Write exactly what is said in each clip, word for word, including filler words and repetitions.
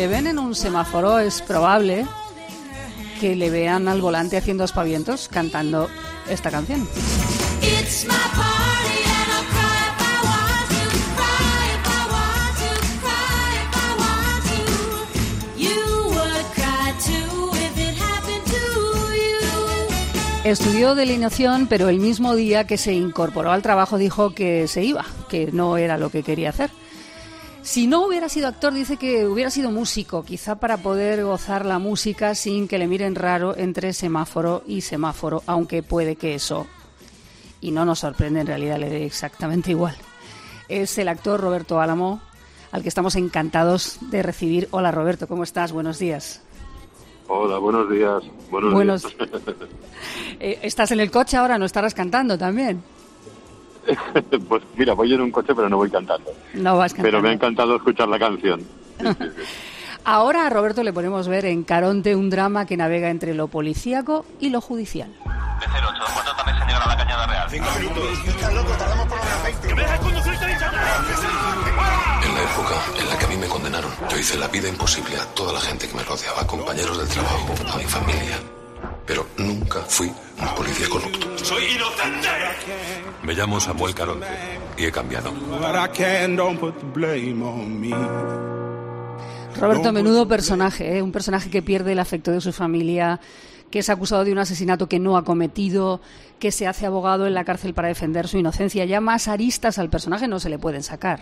le ven en un semáforo es probable que le vean al volante haciendo aspavientos cantando esta canción. It's my party and I'll cry if I want to, cry if I want to, cry if I want to. You would cry too if it happened to you. Estudió delineación, pero el mismo día que se incorporó al trabajo dijo que se iba, que no era lo que quería hacer. Si no hubiera sido actor, dice que hubiera sido músico, quizá para poder gozar la música sin que le miren raro entre semáforo y semáforo, aunque puede que eso, y no nos sorprende, en realidad le dé exactamente igual. Es el actor Roberto Álamo, al que estamos encantados de recibir. Hola Roberto, ¿cómo estás? Buenos días. Hola, buenos días. Buenos, buenos... días. eh, ¿Estás en el coche ahora? ¿No estarás cantando también? Pues mira, voy en un coche, pero no voy cantando. No vas cantando. Pero me ha encantado escuchar la canción. Sí, sí, sí. Ahora a Roberto le podemos ver en Caronte, un drama que navega entre lo policíaco y lo judicial. B cero ocho, ¿cuánto también se llegar a la Cañada Real? Cinco minutos. Estás loco, tardamos por hora veinte. ¿Que me dejas conducir esta dicha? En la época en la que a mí me condenaron, yo hice la vida imposible a toda la gente que me rodeaba, compañeros del trabajo, a mi familia. Pero nunca fui un policía corrupto. ¡Soy inocente! Me llamo Samuel Caronte y he cambiado. Roberto, menudo personaje, ¿eh? Un personaje que pierde el afecto de su familia, que es acusado de un asesinato que no ha cometido, que se hace abogado en la cárcel para defender su inocencia. Ya más aristas al personaje no se le pueden sacar.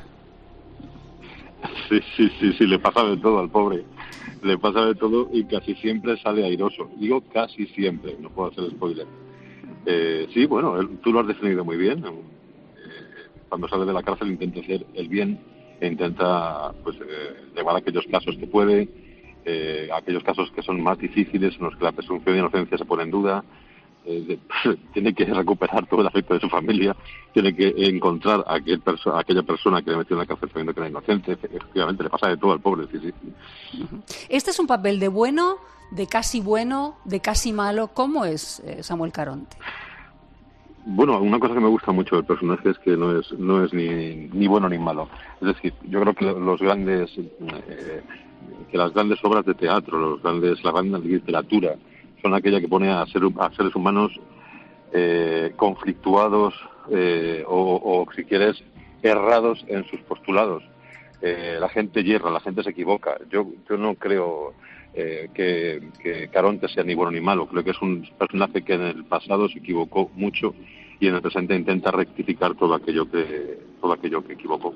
Sí, sí, sí, sí, le pasa de todo al pobre. Le pasa de todo y casi siempre sale airoso. Digo casi siempre, no puedo hacer spoiler. Eh, sí, bueno, él, tú lo has definido muy bien. Eh, cuando sale de la cárcel intenta hacer el bien e intenta pues eh, llevar aquellos casos que puede, eh, aquellos casos que son más difíciles, en los que la presunción de inocencia se pone en duda. Eh, de, tiene que recuperar todo el afecto de su familia, tiene que encontrar a, aquel perso- a aquella persona que le metió en la cárcel sabiendo que era inocente. Efectivamente, le pasa de todo al pobre. Sí, sí. Este es un papel de bueno, de casi bueno, de casi malo. ¿Cómo es eh, Samuel Caronte? Bueno, una cosa que me gusta mucho del personaje es que no es no es ni, ni bueno ni malo. Es decir, yo creo que los grandes eh, que las grandes obras de teatro, los grandes la gran literatura son aquella que pone a, ser, a seres humanos eh, conflictuados eh, o, o, si quieres, errados en sus postulados. Eh, la gente yerra, la gente se equivoca. Yo yo no creo eh, que, que Caronte sea ni bueno ni malo. Creo que es un personaje que en el pasado se equivocó mucho y en el presente intenta rectificar todo aquello que todo aquello que equivocó.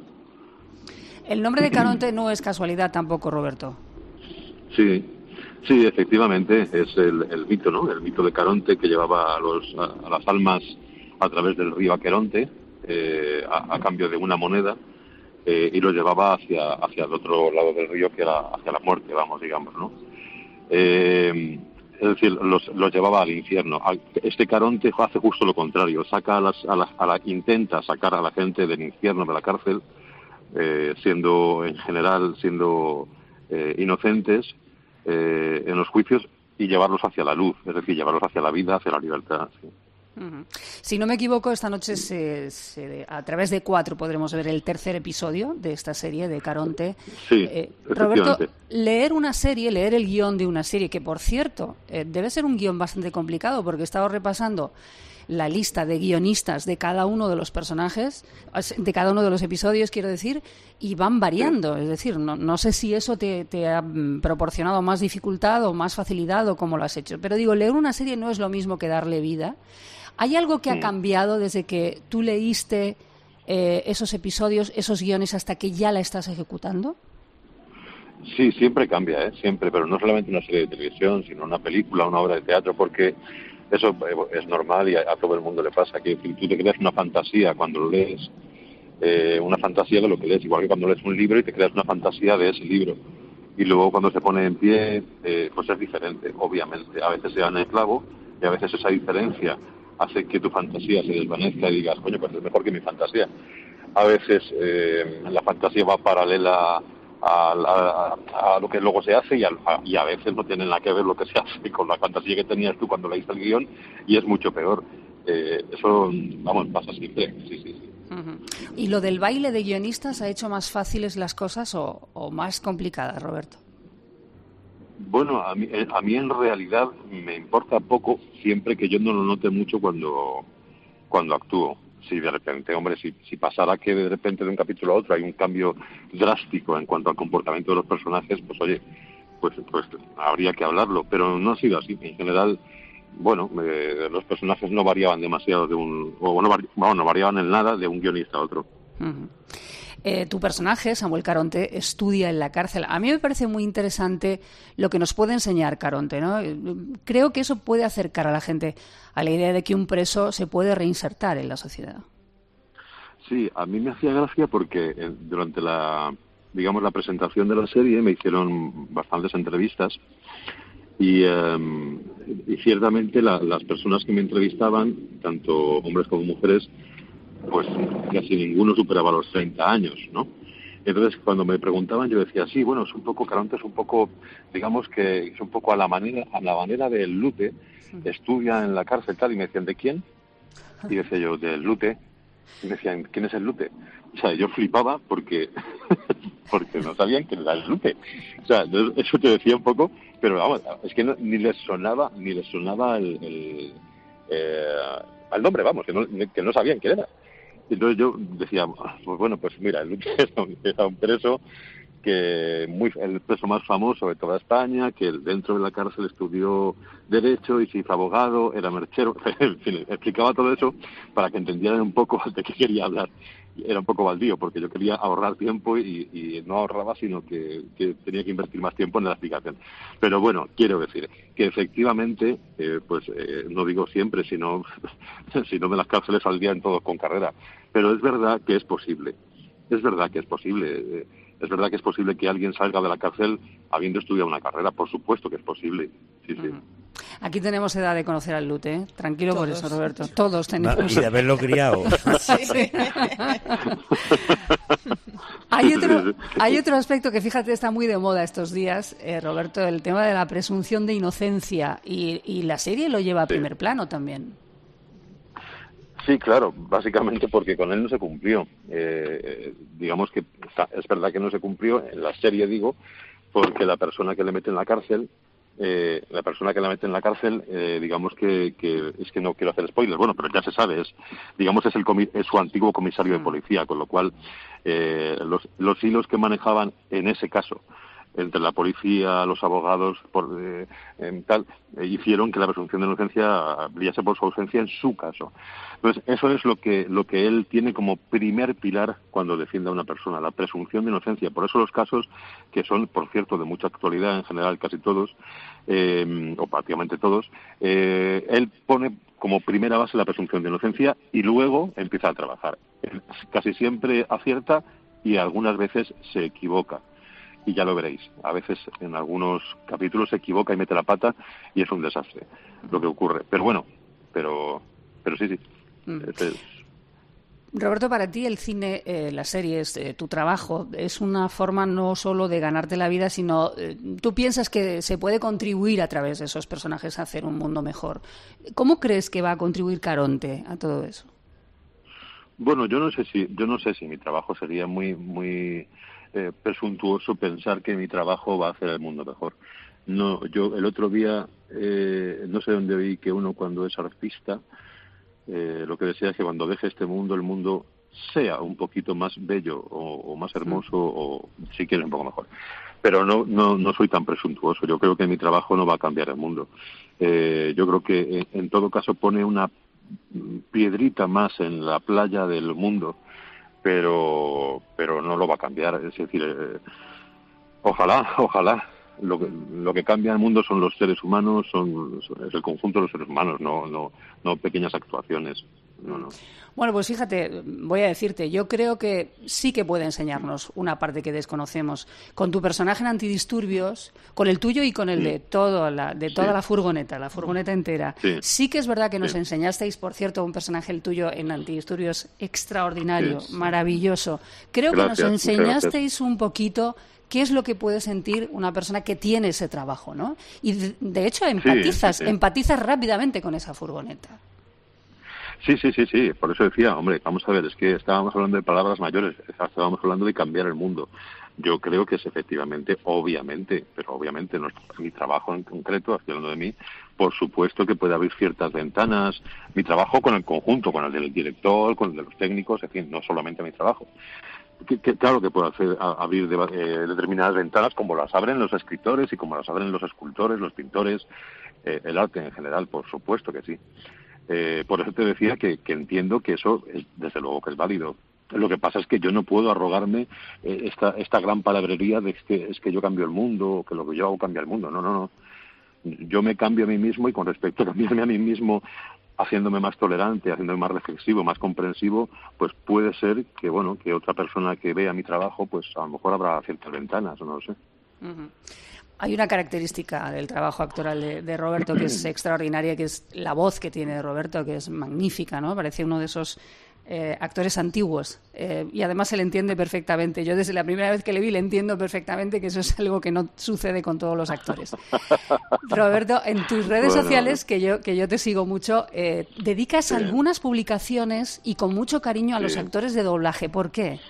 El nombre de Caronte no es casualidad tampoco, Roberto. Sí. Sí, efectivamente, es el, el mito, ¿no? El mito de Caronte que llevaba a, los, a, a las almas a través del río Aqueronte eh, a, a cambio de una moneda eh, y lo llevaba hacia hacia el otro lado del río, que era hacia la muerte, vamos, digamos, ¿no? Eh, es decir, los, los llevaba al infierno. Este Caronte hace justo lo contrario, saca a las, a la, a la, intenta sacar a la gente del infierno, de la cárcel, eh, siendo en general siendo eh, inocentes. Eh, en los juicios y llevarlos hacia la luz, es decir, llevarlos hacia la vida, hacia la libertad. Sí. Uh-huh. Si no me equivoco, esta noche se, se, a través de Cuatro podremos ver el tercer episodio de esta serie de Caronte. Sí, eh, Roberto, leer una serie, leer el guión de una serie, que por cierto, eh, debe ser un guión bastante complicado, porque he estado repasando la lista de guionistas de cada uno de los personajes, de cada uno de los episodios, quiero decir, y van variando. Es decir, no, no sé si eso te, te ha proporcionado más dificultad o más facilidad o cómo lo has hecho. Pero digo, leer una serie no es lo mismo que darle vida. ¿Hay algo que ha cambiado desde que tú leíste eh, esos episodios, esos guiones, hasta que ya la estás ejecutando? Sí, siempre cambia, ¿eh? Siempre, pero no solamente una serie de televisión, sino una película, una obra de teatro, porque eso es normal y a, a todo el mundo le pasa, que si tú te creas una fantasía cuando lo lees, eh, una fantasía de lo que lees, igual que cuando lees un libro y te creas una fantasía de ese libro, y luego cuando se pone en pie, eh, pues es diferente, obviamente. A veces se dan el clavo y a veces esa diferencia hace que tu fantasía se desvanezca y digas, coño, pues es mejor que mi fantasía. A veces eh, la fantasía va paralela A, a, a lo que luego se hace y a, a, y a veces no tiene nada que ver lo que se hace con la fantasía que tenías tú cuando leíste el guión y es mucho peor. Eh, eso, vamos, pasa siempre. Sí, sí, sí. Uh-huh. ¿Y lo del baile de guionistas ha hecho más fáciles las cosas o, o más complicadas, Roberto? Bueno, a mí, a mí en realidad me importa poco, siempre que yo no lo note mucho cuando, cuando actúo. Si de repente, hombre, si, si pasara que de repente de un capítulo a otro hay un cambio drástico en cuanto al comportamiento de los personajes, pues oye, pues, pues habría que hablarlo, pero no ha sido así. En general, bueno, eh, los personajes no variaban demasiado de un, o no, vari, bueno, no variaban en nada de un guionista a otro. Uh-huh. Eh, tu personaje, Samuel Caronte, estudia en la cárcel. A mí me parece muy interesante lo que nos puede enseñar Caronte, ¿no? Creo que eso puede acercar a la gente a la idea de que un preso se puede reinsertar en la sociedad. Sí, a mí me hacía gracia porque eh, durante la, digamos, la presentación de la serie me hicieron bastantes entrevistas y, eh, y ciertamente la, las personas que me entrevistaban, tanto hombres como mujeres, pues casi ninguno superaba los treinta años, ¿no? Entonces, cuando me preguntaban, yo decía, sí, bueno, es un poco, Caronte es un poco, digamos que es un poco a la manera, a la manera del Lute, estudia en la cárcel, tal, y me decían, ¿de quién? Y decía yo, del Lute. Y me decían, ¿quién es el Lute? O sea, yo flipaba porque porque no sabían quién era el Lute. O sea, eso te decía un poco, pero vamos, es que no, ni les sonaba, ni les sonaba el, el eh, al nombre, vamos, que no, que no sabían quién era. Entonces yo decía, pues bueno, pues mira, el Lute era un preso que muy el preso más famoso de toda España, que dentro de la cárcel estudió Derecho y se hizo abogado, era merchero, en fin, explicaba todo eso para que entendieran un poco de qué quería hablar. Era un poco baldío, porque yo quería ahorrar tiempo y, y no ahorraba, sino que, que tenía que invertir más tiempo en la explicación. Pero bueno, quiero decir que efectivamente, eh, pues eh, no digo siempre, sino, sino de las cárceles saldrían todos con carrera. Pero es verdad que es posible, es verdad que es posible. Eh, Es verdad que es posible que alguien salga de la cárcel habiendo estudiado una carrera, por supuesto que es posible. Sí, sí. Aquí tenemos edad de conocer al Lute, ¿eh? Tranquilo por eso, Roberto. Todos tenemos. Y de haberlo criado. Sí, sí. Hay otro, hay otro aspecto que, fíjate, está muy de moda estos días, eh, Roberto, el tema de la presunción de inocencia. Y, y la serie lo lleva a primer sí. plano también. Sí, claro, básicamente porque con él no se cumplió. Eh, digamos que es verdad que no se cumplió, en la serie digo, porque la persona que le mete en la cárcel, eh, la persona que la mete en la cárcel, eh, digamos que, que, es que no quiero hacer spoilers, bueno, pero ya se sabe, es, digamos es, el comi- es su antiguo comisario de policía, con lo cual eh, los, los hilos que manejaban en ese caso, entre la policía, los abogados, por, eh, en tal, eh, hicieron que la presunción de inocencia brillase por su ausencia en su caso. Entonces, eso es lo que lo que él tiene como primer pilar cuando defiende a una persona, la presunción de inocencia. Por eso los casos, que son, por cierto, de mucha actualidad, en general casi todos, eh, o prácticamente todos, eh, él pone como primera base la presunción de inocencia y luego empieza a trabajar. Él casi siempre acierta y algunas veces se equivoca. Y ya lo veréis, a veces en algunos capítulos se equivoca y mete la pata y es un desastre lo que ocurre. Pero bueno, pero pero sí, sí. Mm. Este es... Roberto, para ti el cine, eh, las series, eh, tu trabajo, es una forma no solo de ganarte la vida, sino eh, tú piensas que se puede contribuir a través de esos personajes a hacer un mundo mejor. ¿Cómo crees que va a contribuir Caronte a todo eso? Bueno, yo no sé si yo no sé si mi trabajo sería muy muy Eh, presuntuoso pensar que mi trabajo va a hacer el mundo mejor. No, yo el otro día eh, no sé dónde vi que uno cuando es artista eh, lo que desea es que cuando deje este mundo el mundo sea un poquito más bello o, o más hermoso o si quieres un poco mejor. Pero no no no soy tan presuntuoso. Yo creo que mi trabajo no va a cambiar el mundo. Eh, yo creo que en, en todo caso pone una piedrita más en la playa del mundo. pero pero no lo va a cambiar, es decir, eh, ojalá, ojalá, lo que, lo que cambia el mundo son los seres humanos, son es el conjunto de los seres humanos, no no no pequeñas actuaciones. No, no. Bueno, pues fíjate, voy a decirte, yo creo que sí que puede enseñarnos una parte que desconocemos. Con tu personaje en Antidisturbios, con el tuyo y con el sí. de todo la, de toda sí. la furgoneta, la furgoneta entera, sí, sí que es verdad que nos sí. enseñasteis, por cierto, un personaje el tuyo en Antidisturbios extraordinario, sí. maravilloso. Creo gracias, que nos enseñasteis un poquito qué es lo que puede sentir una persona que tiene ese trabajo, ¿no? Y de, de hecho empatizas, sí, sí, sí. empatizas rápidamente con esa furgoneta. Sí, sí, sí, sí, por eso decía, hombre, vamos a ver, es que estábamos hablando de palabras mayores, estábamos hablando de cambiar el mundo. yo creo que es efectivamente, obviamente, pero obviamente no es mi trabajo en concreto, estoy hablando de mí, por supuesto que puede abrir ciertas ventanas, mi trabajo con el conjunto, con el del director, con el de los técnicos, en fin, no solamente mi trabajo. Que, que, claro que puede hacer, a, abrir de, eh, determinadas ventanas como las abren los escritores y como las abren los escultores, los pintores, eh, el arte en general, por supuesto que sí. Eh, por eso te decía que, que entiendo que eso es, desde luego que es válido. Lo que pasa es que yo no puedo arrogarme eh, esta esta gran palabrería de que es que yo cambio el mundo o que lo que yo hago cambia el mundo. No, no, no. Yo me cambio a mí mismo y con respecto a cambiarme a mí mismo, haciéndome más tolerante, haciéndome más reflexivo, más comprensivo, pues puede ser que, bueno, que otra persona que vea mi trabajo, pues a lo mejor habrá ciertas ventanas, no lo sé. Uh-huh. Hay una característica del trabajo actoral de, de Roberto que es extraordinaria, que es la voz que tiene Roberto, que es magnífica, ¿no? Parece uno de esos eh, actores antiguos eh, y además se le entiende perfectamente. Yo desde la primera vez que le vi le entiendo perfectamente que eso es algo que no sucede con todos los actores. Roberto, en tus redes bueno, sociales, que yo que yo te sigo mucho, eh, dedicas sí. algunas publicaciones y con mucho cariño a sí. los actores de doblaje. ¿Por qué?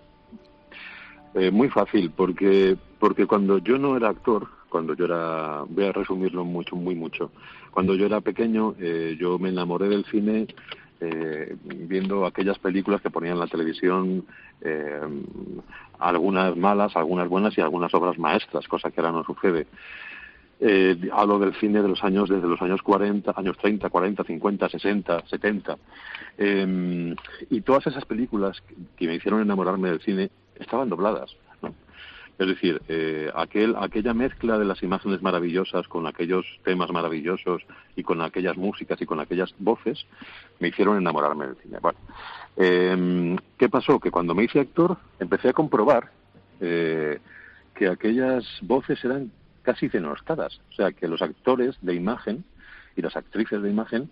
Eh, muy fácil, porque porque cuando yo no era actor, cuando yo era, voy a resumirlo mucho, muy mucho, cuando yo era pequeño, eh, yo me enamoré del cine eh, viendo aquellas películas que ponían en la televisión, eh, algunas malas, algunas buenas y algunas obras maestras, cosa que ahora no sucede. Eh, hablo del cine de los años, desde los años cuarenta, años treinta, cuarenta, cincuenta, sesenta, setenta. Eh, y todas esas películas que me hicieron enamorarme del cine estaban dobladas, ¿no? Es decir, eh, aquel, aquella mezcla de las imágenes maravillosas con aquellos temas maravillosos y con aquellas músicas y con aquellas voces me hicieron enamorarme del cine. Bueno, eh, ¿qué pasó? Que cuando me hice actor empecé a comprobar eh, que aquellas voces eran casi denostadas. O sea, que los actores de imagen y las actrices de imagen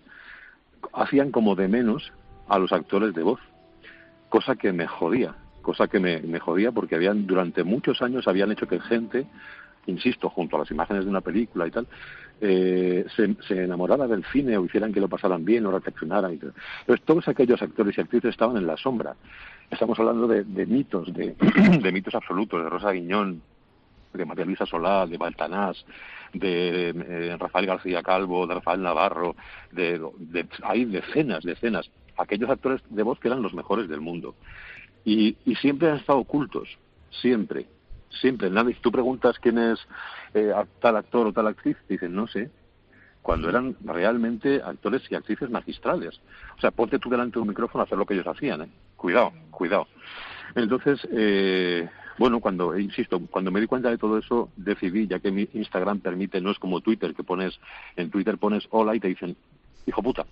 hacían como de menos a los actores de voz, cosa que me jodía. cosa que me, me jodía porque habían durante muchos años habían hecho que gente, insisto, junto a las imágenes de una película y tal, eh, se, se enamorara del cine o hicieran que lo pasaran bien o reflexionaran y tal. Entonces todos aquellos actores y actrices estaban en la sombra. Estamos hablando de, de mitos, de, de mitos absolutos, de Rosa Guiñón, de María Luisa Solá, de Baltanás, de eh, Rafael García Calvo, de Rafael Navarro, de, de, hay decenas, decenas, aquellos actores de voz que eran los mejores del mundo. Y, y siempre han estado ocultos, siempre, siempre. Nadie, tú preguntas quién es eh, tal actor o tal actriz, dicen no sé, cuando eran realmente actores y actrices magistrales. O sea, ponte tú delante de un micrófono a hacer lo que ellos hacían, ¿eh? Cuidado, cuidado. Entonces, eh, bueno, cuando, insisto, cuando me di cuenta de todo eso, decidí, ya que mi Instagram permite, no es como Twitter, que pones, en Twitter pones hola y te dicen, hijo puta.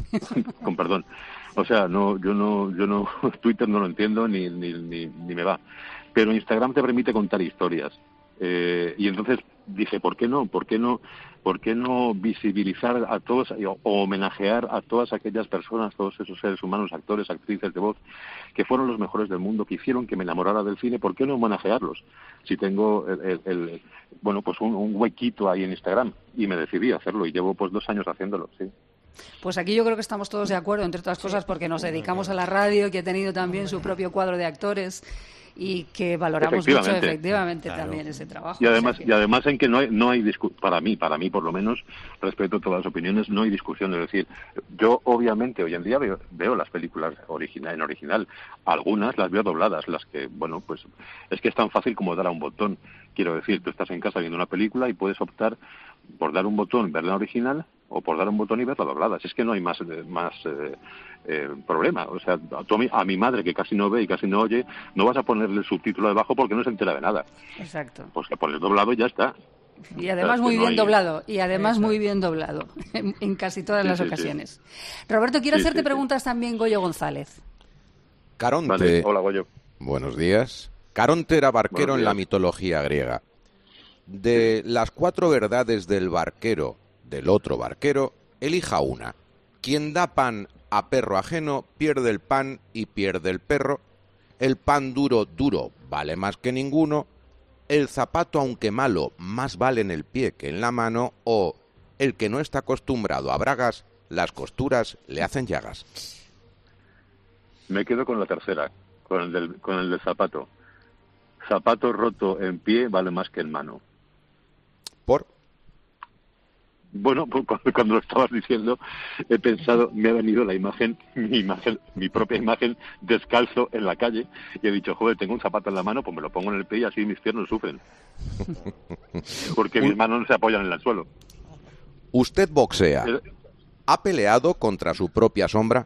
Con perdón. O sea, no, yo no, yo no, Twitter no lo entiendo ni, ni, ni, ni me va. Pero Instagram te permite contar historias. Eh, y entonces dije, ¿por qué no? ¿Por qué no? ¿Por qué no visibilizar a todos o, o homenajear a todas aquellas personas, todos esos seres humanos, actores, actrices de voz, que fueron los mejores del mundo, que hicieron que me enamorara del cine? ¿Por qué no homenajearlos? Si tengo el, el, el bueno, pues un, un huequito ahí en Instagram, y me decidí a hacerlo y llevo pues dos años haciéndolo, sí. Pues aquí yo creo que estamos todos de acuerdo, entre otras cosas porque nos dedicamos a la radio, que ha tenido también su propio cuadro de actores y que valoramos mucho efectivamente claro. también ese trabajo. Y además, o sea que... y además en que no hay, no hay discu- para mí, para mí por lo menos, respeto a todas las opiniones, no hay discusión. Es decir, yo obviamente hoy en día veo, veo las películas original, en original, algunas las veo dobladas, las que, bueno, pues es que es tan fácil como dar a un botón. Quiero decir, tú estás en casa viendo una película y puedes optar por dar un botón, verla original, o por dar un botón y verla doblada. Si es que no hay más más eh, eh, problema. O sea, a, tu, a mi madre, que casi no ve y casi no oye, no vas a ponerle el subtítulo debajo porque no se entera de nada. Exacto. Pues que pones doblado y ya está. Y además muy bien doblado, y además muy bien doblado, en, en casi todas sí, las sí, ocasiones. Sí. Roberto, quiero sí, hacerte sí, preguntas sí. también, Goyo González. Caronte. Vale. Hola, Goyo. Buenos días. Caronte era barquero en la mitología griega. De las cuatro verdades del barquero, del otro barquero, elija una. Quien da pan a perro ajeno pierde el pan y pierde el perro. El pan duro, duro, vale más que ninguno. El zapato, aunque malo, más vale en el pie que en la mano. O el que no está acostumbrado a bragas, las costuras le hacen llagas. Me quedo con la tercera, con el del, con el del zapato. zapato roto en pie vale más que en mano. ¿Por? Bueno, pues cuando, cuando lo estabas diciendo, he pensado, me ha venido la imagen, mi imagen, mi propia imagen, descalzo en la calle, y he dicho, joder, tengo un zapato en la mano, pues me lo pongo en el pie y así mis piernas sufren. Porque mis manos no se apoyan en el suelo. ¿Usted boxea? ¿Ha peleado contra su propia sombra?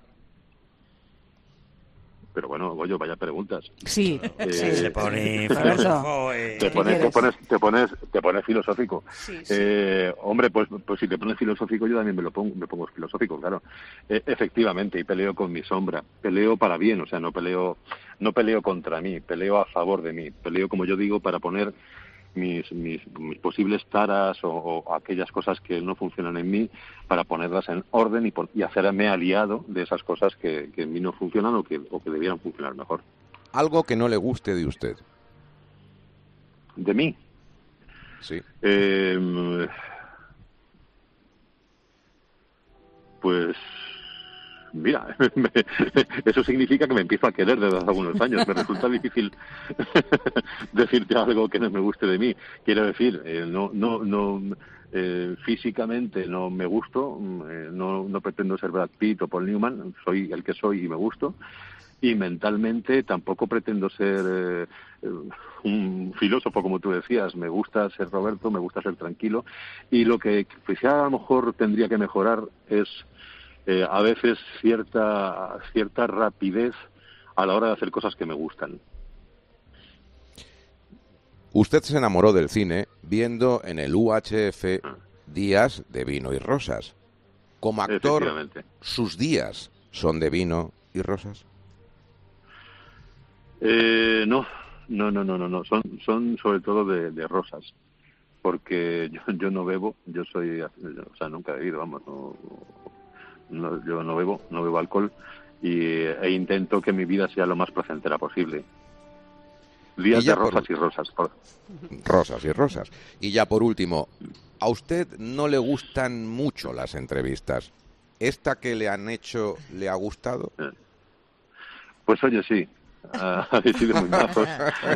Pero bueno, Goyo, vaya preguntas. Sí, eh, sí. Se pone... te pones, te pones, te pones, te pones, te pones filosófico. Sí, sí. Eh, hombre, pues, pues si te pones filosófico, yo también me lo pongo, me pongo filosófico, claro. Eh, efectivamente, y peleo con mi sombra. Peleo para bien, o sea, no peleo, no peleo contra mí, peleo a favor de mí. Peleo, como yo digo, para poner mis, mis, mis posibles taras o, o aquellas cosas que no funcionan en mí, para ponerlas en orden y, por, y hacerme aliado de esas cosas que, que en mí no funcionan o que, o que debieran funcionar mejor. Algo que no le guste de usted. ¿De mí? Sí. Eh, pues... Mira, eso significa que me empiezo a querer desde hace algunos años. Me resulta difícil decirte algo que no me guste de mí. Quiero decir, eh, no, no, no, eh, físicamente no me gusto, eh, no, no pretendo ser Brad Pitt o Paul Newman. Soy el que soy y me gusto. Y mentalmente tampoco pretendo ser eh, un filósofo, como tú decías. Me gusta ser Roberto, me gusta ser tranquilo. Y lo que quizá a lo mejor tendría que mejorar es Eh, a veces cierta cierta rapidez a la hora de hacer cosas que me gustan. Usted se enamoró del cine viendo en el U H F Días de Vino y Rosas. Como actor, ¿sus días son de vino y rosas? Eh, no, no, no, no, no, no. Son, son sobre todo de, de rosas. Porque yo, yo no bebo, yo soy, o sea, nunca he bebido, vamos, no... No, yo no bebo, no bebo alcohol y, e intento que mi vida sea lo más placentera posible. Días de rosas por... y rosas. Por... Rosas y rosas. Y ya por último, ¿a usted no le gustan mucho las entrevistas? ¿Esta que le han hecho le ha gustado? Pues oye, sí. Uh, habéis sido muy majos.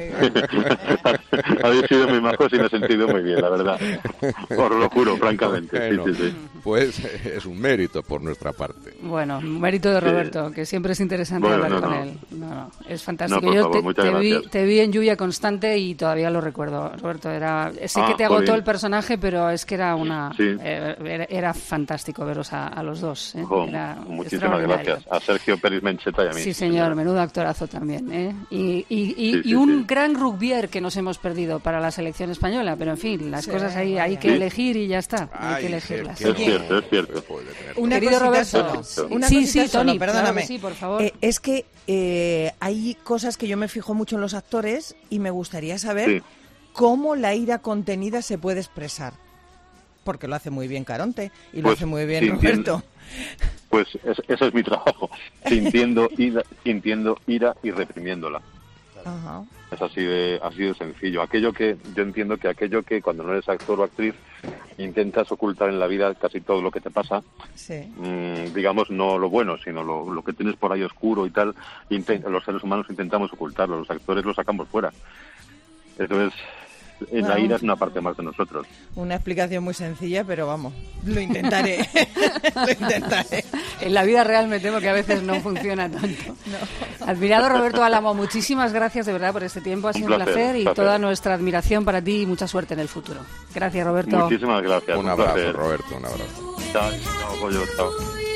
Habéis sido muy majos y me he sentido muy bien, la verdad. Os lo juro, francamente. Bueno, sí, sí, sí. Pues es un mérito por nuestra parte. Bueno, un mérito de Roberto, sí. Que siempre es interesante bueno, hablar no, con no. él. No, no, es fantástico. No, por Yo favor, te, muchas te, gracias. vi, te vi en Lluvia Constante y todavía lo recuerdo, Roberto. Era, sé ah, que te agotó jolín. el personaje, pero es que era una sí. eh, era, era fantástico veros a, a los dos. ¿eh? Oh, era muchísimas gracias. A Sergio Pérez Mencheta y a mí. Sí, señor, señora. Menudo actorazo también. ¿eh? Y, y, y, sí, y sí, un sí. gran rugbier que nos hemos perdido para la selección española, pero en fin, las sí, cosas ahí hay que sí. elegir y ya está. Ay, hay que elegirlas. Es cierto, es cierto. Una Querido cosita Roberto. solo. Una sí, cosita sí, solo, Tony, perdóname. Claro sí, por favor. Eh, es que eh, hay cosas que yo me fijo mucho en los actores y me gustaría saber sí. cómo la ira contenida se puede expresar. Porque lo hace muy bien Caronte y lo pues, hace muy bien sintiendo, Roberto. Pues es, ese es mi trabajo, sintiendo ira, sintiendo ira y reprimiéndola. Ajá. Es así de, así de sencillo. Aquello que yo entiendo que aquello que cuando no eres actor o actriz intentas ocultar en la vida casi todo lo que te pasa, sí. mmm, digamos no lo bueno, sino lo, lo que tienes por ahí oscuro y tal, intent, los seres humanos intentamos ocultarlo, los actores lo sacamos fuera. Entonces, bueno, la ira es una parte más de nosotros. Una explicación muy sencilla, pero vamos, lo intentaré. lo intentaré. En la vida real me temo que a veces no funciona tanto. No. Admirado Roberto Álamo, muchísimas gracias de verdad por este tiempo. Ha sido un placer, un placer y placer. Toda nuestra admiración para ti y mucha suerte en el futuro. Gracias, Roberto. Muchísimas gracias. Un, un abrazo, placer. Roberto, un abrazo. Chao, chao, pollo, chao.